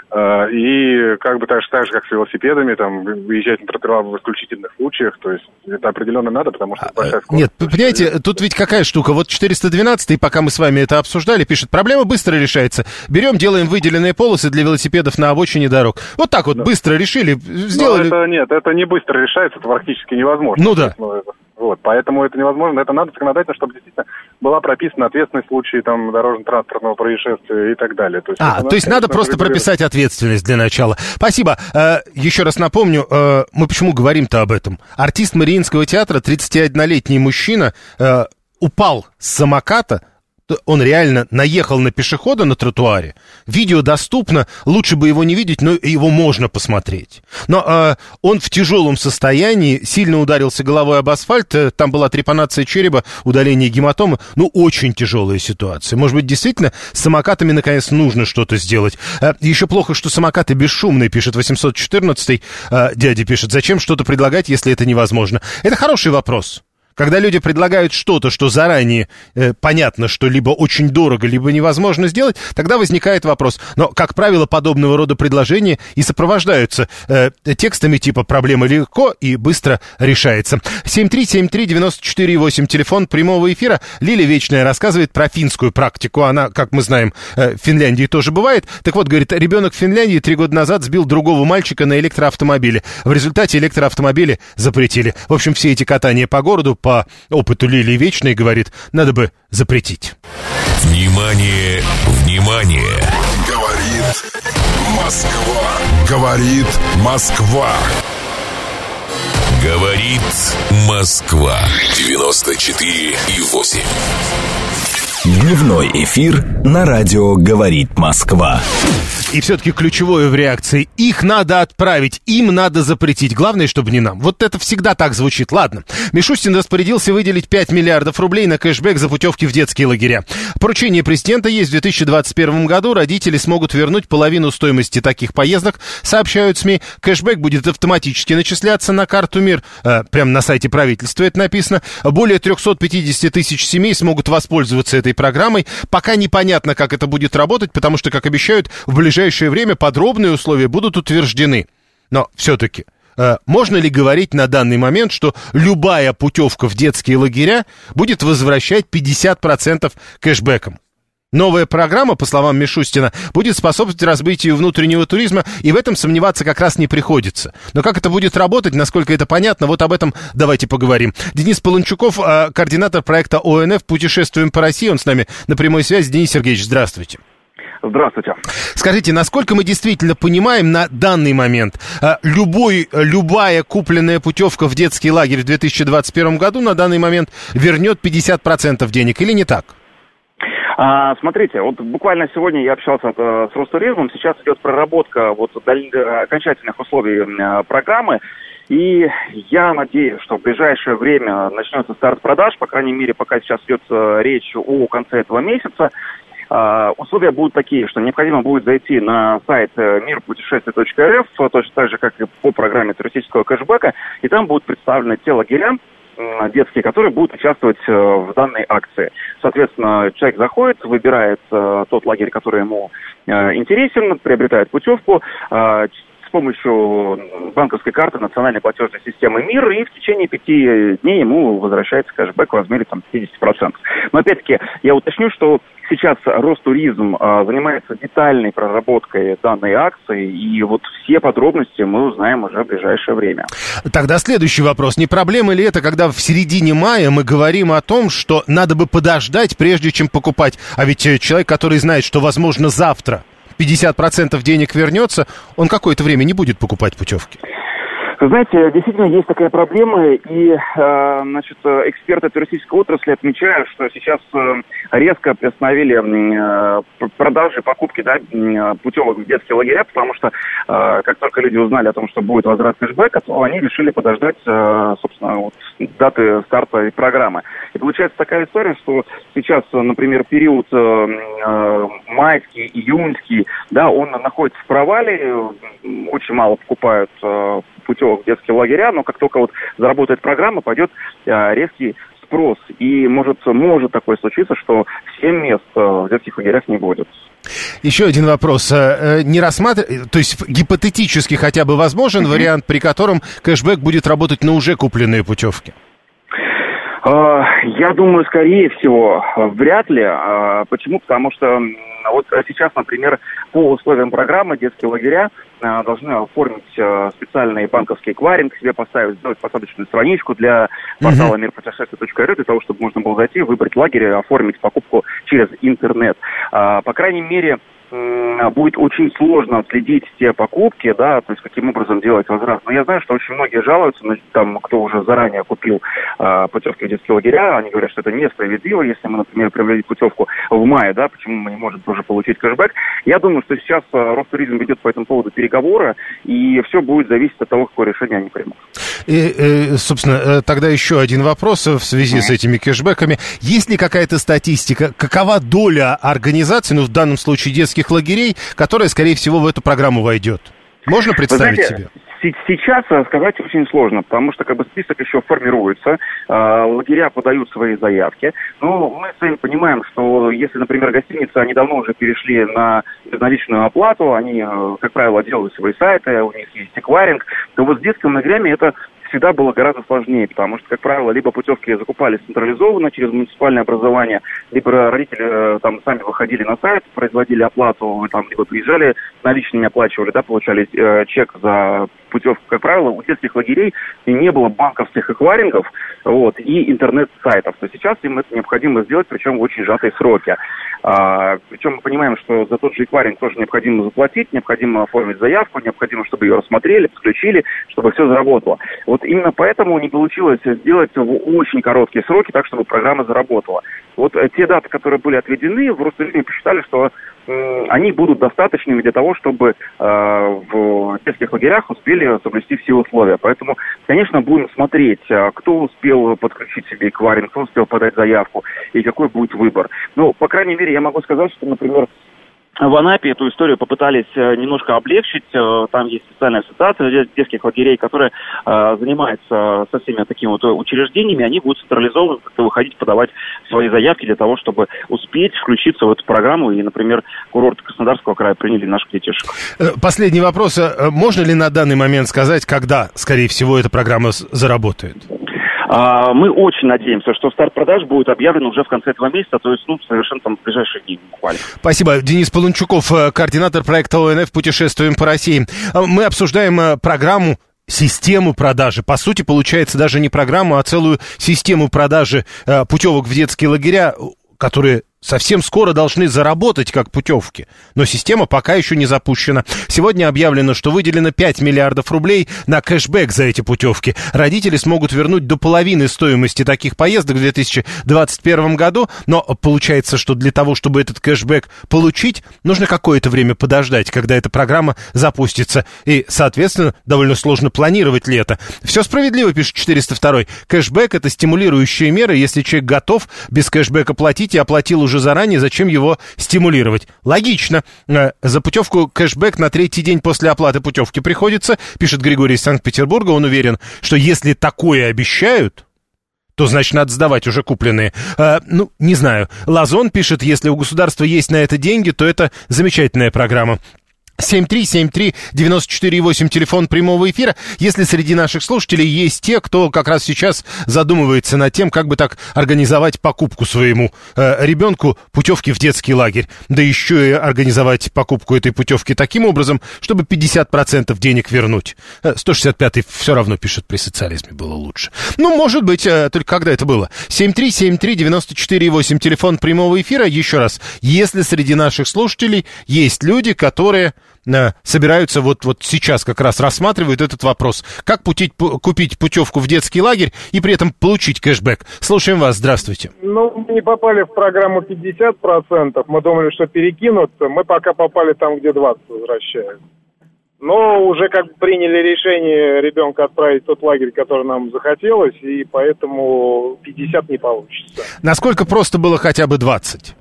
и как бы так же, так же, как с велосипедами, там, выезжать на тротуар в исключительных случаях, то есть это определенно надо, потому что это большая скорость. Нет, понимаете, тут ведь какая штука, вот четыреста двенадцатый, пока мы с вами это обсуждали, пишет, проблема быстро решается, берем, делаем выделенные полосы для велосипедов на обочине дорог. Вот так вот, да. Быстро решили, сделали. Но это нет, это не быстро решается, это практически невозможно. Ну да. Вот, поэтому это невозможно, это надо законодательно, чтобы действительно была прописана ответственность в случае там дорожно-транспортного происшествия и так далее. То есть, а, то есть надо просто прописать ответственность для начала. Спасибо. Э, еще раз напомню, э, мы почему говорим-то об этом? Артист Мариинского театра, тридцатиоднолетний мужчина, э, упал с самоката. Он реально наехал на пешехода на тротуаре. Видео доступно, лучше бы его не видеть, но его можно посмотреть. Но э, он в тяжелом состоянии, сильно ударился головой об асфальт, э, там была трепанация черепа, удаление гематомы. Ну, очень тяжелая ситуация. Может быть, действительно, с самокатами, наконец, нужно что-то сделать. Э, еще плохо, что самокаты бесшумные, пишет восемьсот четырнадцатый, э, дядя пишет. Зачем что-то предлагать, если это невозможно? Это хороший вопрос. Когда люди предлагают что-то, что заранее э, понятно, что либо очень дорого, либо невозможно сделать, тогда возникает вопрос. Но, как правило, подобного рода предложения и сопровождаются э, текстами типа «проблема легко и быстро решается». семь три семь три девяносто четыре восемь, телефон прямого эфира. Лилия Вечная рассказывает про финскую практику. Она, как мы знаем, э, в Финляндии тоже бывает. Так вот, говорит, ребенок в Финляндии три года назад сбил другого мальчика на электроавтомобиле. В результате электроавтомобили запретили. В общем, все эти катания по городу, по опыту Лилии Вечной, говорит, надо бы запретить. Внимание, внимание! Говорит Москва. Говорит Москва. Говорит Москва. девяносто четыре и восемь. Дневной эфир на радио «Говорит Москва». И все-таки ключевое в реакции: их надо отправить, им надо запретить. Главное, чтобы не нам. Вот это всегда так звучит. Ладно. Мишустин распорядился выделить пять миллиардов рублей на кэшбэк за путевки в детские лагеря. Поручение президента есть. В две тысячи двадцать первом году родители смогут вернуть половину стоимости таких поездок, сообщают СМИ. Кэшбэк будет автоматически начисляться на карту МИР. Э, прямо на сайте правительства это написано. Более триста пятьдесят тысяч семей смогут воспользоваться этой программой. Пока непонятно, как это будет работать, потому что, как обещают, в ближайшее В ближайшее время подробные условия будут утверждены. Но все-таки, э, можно ли говорить на данный момент, что любая путевка в детские лагеря будет возвращать пятьдесят процентов кэшбэком? Новая программа, по словам Мишустина, будет способствовать разбитию внутреннего туризма, и в этом сомневаться как раз не приходится. Но как это будет работать, насколько это понятно, вот об этом давайте поговорим. Денис Полончуков, координатор проекта О Н Ф «Путешествуем по России», он с нами на прямой связи. Денис Сергеевич, здравствуйте. Здравствуйте. Скажите, насколько мы действительно понимаем на данный момент, любой, любая купленная путевка в детский лагерь в две тысячи двадцать первом году на данный момент вернет пятьдесят процентов денег, или не так? А, смотрите, вот буквально сегодня я общался с Ростуризмом, сейчас идет проработка вот окончательных условий программы, и я надеюсь, что в ближайшее время начнется старт продаж, по крайней мере, пока сейчас идет речь о конце этого месяца. Uh, условия будут такие, что необходимо будет зайти на сайт мир путешествий точка эр эф, точно так же, как и по программе туристического кэшбэка, и там будут представлены те лагеря uh, детские, которые будут участвовать uh, в данной акции. Соответственно, человек заходит, выбирает uh, тот лагерь, который ему uh, интересен, приобретает путевку, uh, с помощью банковской карты национальной платежной системы МИР, и в течение пяти дней ему возвращается кэшбэк в размере там, пятьдесят процентов. Но опять-таки я уточню, что сейчас Ростуризм а, занимается детальной проработкой данной акции, и вот все подробности мы узнаем уже в ближайшее время. Тогда следующий вопрос. Не проблема ли это, когда в середине мая мы говорим о том, что надо бы подождать, прежде чем покупать? А ведь человек, который знает, что, возможно, завтра пятьдесят процентов денег вернется, он какое-то время не будет покупать путевки. Знаете, действительно есть такая проблема, и э, значит, эксперты туристической отрасли отмечают, что сейчас э, резко приостановили э, продажи, покупки да, путевок в детские лагеря, потому что э, как только люди узнали о том, что будет возврат кэшбэка, то они решили подождать, э, собственно, вот, даты старта программы. И получается такая история, что сейчас, например, период э, э, майский, июньский, да, он находится в провале, очень мало покупают э, путевок в детские лагеря, но как только вот заработает программа, пойдет э, резкий спрос. И может, может такое случиться, что семь мест э, в детских лагерях не будет. Еще один вопрос. Не рассматр... То есть гипотетически хотя бы возможен mm-hmm. вариант, при котором кэшбэк будет работать на уже купленные путевки? Я думаю, скорее всего, вряд ли. Почему? Потому что вот сейчас, например, по условиям программы детские лагеря должны оформить специальный банковский эквайринг, себе поставить, сделать посадочную страничку для портала мир путешествий точка эр эф, для того, чтобы можно было зайти, выбрать лагерь, оформить покупку через интернет. По крайней мере, будет очень сложно отследить те покупки, да, то есть каким образом делать возврат. Но я знаю, что очень многие жалуются, значит, там, кто уже заранее купил э, путевки в детские лагеря, они говорят, что это несправедливо, если мы, например, приобрели путевку в мае, да, почему мы не можем тоже получить кэшбэк. Я думаю, что сейчас э, Ростуризм ведет по этому поводу переговоры, и все будет зависеть от того, какое решение они примут. И, и, собственно, тогда еще один вопрос в связи mm-hmm. с этими кэшбэками. Есть ли какая-то статистика, какова доля организаций, ну, в данном случае детских лагерей, которая, скорее всего, в эту программу войдет? Можно представить знаете, себе? сейчас сказать очень сложно, потому что как бы список еще формируется, лагеря подают свои заявки. Но мы сами понимаем, что если, например, гостиницы, они давно уже перешли на безналичную оплату, они, как правило, делают свои сайты, у них есть эквайринг, то вот с детскими лагерями это всегда было гораздо сложнее, потому что, как правило, либо путевки закупались централизованно через муниципальное образование, либо родители там сами выходили на сайт, производили оплату, там, либо приезжали, наличными оплачивали, да, получали э, чек за путевку. Как правило, у детских лагерей и не было банковских эквайрингов, вот, и интернет-сайтов. То сейчас им это необходимо сделать, причем в очень сжатые сроки. А, причем мы понимаем, что за тот же эквайринг тоже необходимо заплатить, необходимо оформить заявку, необходимо, чтобы ее рассмотрели, подключили, чтобы все заработало. Вот именно поэтому не получилось сделать в очень короткие сроки, так, чтобы программа заработала. Вот те даты, которые были отведены, в Ростуризме посчитали, что э, они будут достаточными для того, чтобы э, в детских лагерях успели соблюсти все условия. Поэтому, конечно, будем смотреть, кто успел подключить себе эквайринг, кто успел подать заявку и какой будет выбор. Ну, по крайней мере, я могу сказать, что, например, в Анапе эту историю попытались немножко облегчить. Там есть специальная ассоциация детских лагерей, которая э, занимается со всеми такими вот учреждениями. Они будут централизованно как-то выходить, подавать свои заявки для того, чтобы успеть включиться в эту программу. И, например, курорты Краснодарского края приняли наших детишек. Последний вопрос. Можно ли на данный момент сказать, когда, скорее всего, эта программа заработает? Мы очень надеемся, что старт продаж будет объявлен уже в конце этого месяца, то есть, ну, совершенно там в ближайшие дни буквально. Спасибо. Денис Полунчуков, координатор проекта О Эн Эф «Путешествуем по России». Мы обсуждаем программу, систему продажи. По сути, получается даже не программу, а целую систему продажи путевок в детские лагеря, которые совсем скоро должны заработать как путевки. Но система пока еще не запущена. Сегодня объявлено, что выделено пять миллиардов рублей на кэшбэк за эти путевки. Родители смогут вернуть до половины стоимости таких поездок в две тысячи двадцать первом году. Но получается, что для того, чтобы этот кэшбэк получить, нужно какое-то время подождать, когда эта программа запустится. И, соответственно, довольно сложно планировать лето. Все справедливо, пишет четыреста второй. Кэшбэк — это стимулирующая мера. Если человек готов без кэшбэка платить и оплатил уже уже заранее, зачем его стимулировать? Логично. За путевку кэшбэк на третий день после оплаты путевки приходится, пишет Григорий из Санкт-Петербурга. Он уверен, что если такое обещают, то, значит, надо сдавать уже купленные. А, ну, не знаю. Лазон пишет, если у государства есть на это деньги, то это замечательная программа. семь три семь три девять четыре восемь, телефон прямого эфира. Если среди наших слушателей есть те, кто как раз сейчас задумывается над тем, как бы так организовать покупку своему э, ребенку путевки в детский лагерь, да еще и организовать покупку этой путевки таким образом, чтобы пятьдесят процентов денег вернуть. сто шестьдесят пятый все равно пишет, при социализме было лучше. Ну, может быть, э, только когда это было? семь три семь три девять четыре восемь, телефон прямого эфира. Еще раз, если среди наших слушателей есть люди, которые собираются вот, вот сейчас как раз рассматривают этот вопрос. Как путить, купить путевку в детский лагерь и при этом получить кэшбэк? Слушаем вас, здравствуйте. Ну, мы не попали в программу пятьдесят процентов. Мы думали, что перекинут. Мы пока попали там, где двадцать возвращают. Но уже как бы приняли решение ребенка отправить в тот лагерь, который нам захотелось, и поэтому пятьдесят не получится. Насколько просто было хотя бы двадцать?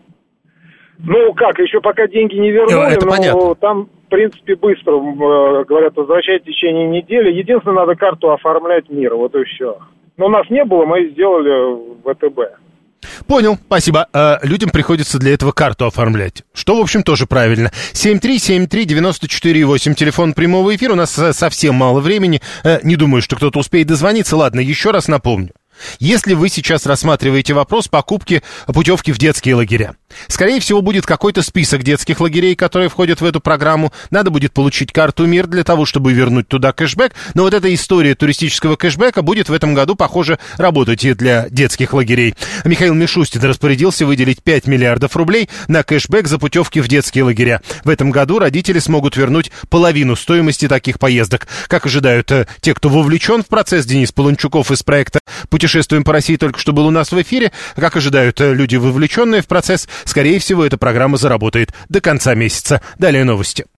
Ну, как, еще пока деньги не вернули, это но понятно. Там, в принципе, быстро, э, говорят, возвращать в течение недели. Единственное, надо карту оформлять мир, вот и все. Но у нас не было, мы сделали в вэ тэ бэ. Понял, спасибо. А, людям приходится для этого карту оформлять, что, в общем, тоже правильно. семь три семь три девять четыре восемь, телефон прямого эфира. У нас совсем мало времени. Не думаю, что кто-то успеет дозвониться. Ладно, еще раз напомню. Если вы сейчас рассматриваете вопрос покупки путевки в детские лагеря, скорее всего, будет какой-то список детских лагерей, которые входят в эту программу. Надо будет получить карту МИР для того, чтобы вернуть туда кэшбэк. Но вот эта история туристического кэшбэка будет в этом году, похоже, работать и для детских лагерей. Михаил Мишустин распорядился выделить пять миллиардов рублей на кэшбэк за путевки в детские лагеря. В этом году родители смогут вернуть половину стоимости таких поездок. Как ожидают э, те, кто вовлечен в процесс, Денис Полунчуков из проекта «Путешествуем по России» только что был у нас в эфире. Как ожидают э, люди, вовлеченные в процесс, скорее всего, эта программа заработает до конца месяца. Далее новости.